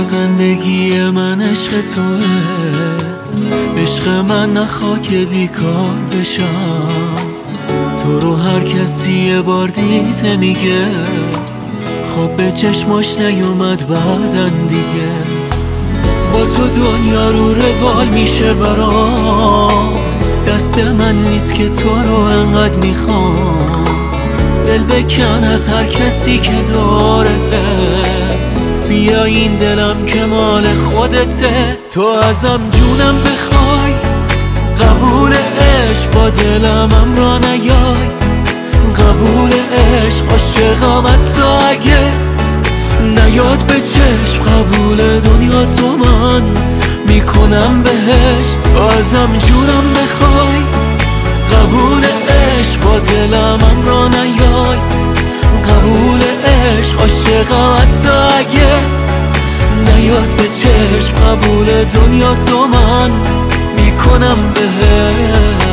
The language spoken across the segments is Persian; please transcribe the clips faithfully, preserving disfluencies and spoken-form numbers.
تو زندگی من عشق توه، عشق من نخوا که بیکار بشم. تو رو هر کسی یه بار دیده میگه خب به چشماش نیومد بعدن دیگه. با تو دنیا رو روال میشه برام، دست من نیست که تو رو انقدر میخوام. دل بکن از هر کسی که دارته، بیا این دلم که مال خودته. تو ازم جونم بخوای، قبول عشق با دلم را نیای. قبول عشق عاشقم حتی اگه نیاد به چشم. قبول دنیا تو من میکنم بهشت. تو ازم جونم بخوای، قبول عشق با دلم را نیای. قبول عشق عاشقم حتی اگه نیاد به چشم. قبول دنیا تو من میکنم بهشت.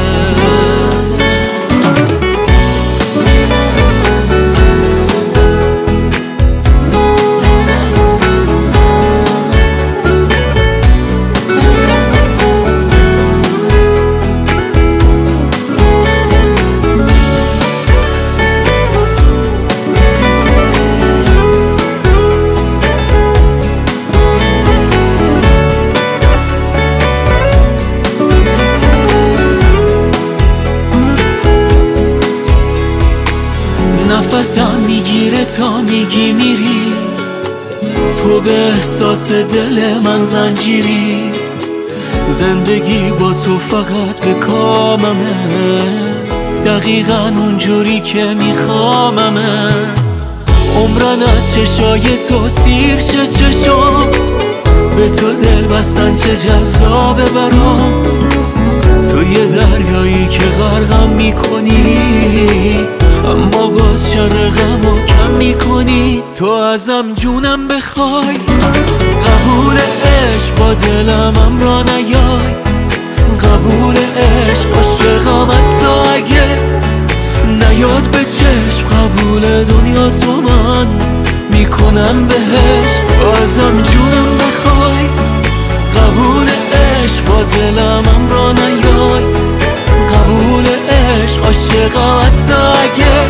نفسم میگیره تا میگی میری، تو به احساس دل من زنجیری. زندگی با تو فقط به کاممه، دقیقا اونجوری که میخواممه. عمرن از چشای تو سیر شه چشام، به تو دل بستن چه جذابه برام. تو یه دریایی که غرقم میکنی، اما باز شر غمو کم میکنی. تو ازم جونم بخوای، قبول عشق با دلم را نیای. قبول عشق عاشقم حتی اگه نیاد به چشم. قبول دنیا تو من میکنم بهشت. تو ازم جونم بخوای، قبول عشق با دلم را نیای. قبول عشق عاشقم حتی اگه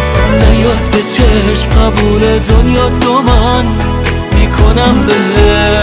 نیاد به چشم. قبول دنیا تو من میکنم بهشت.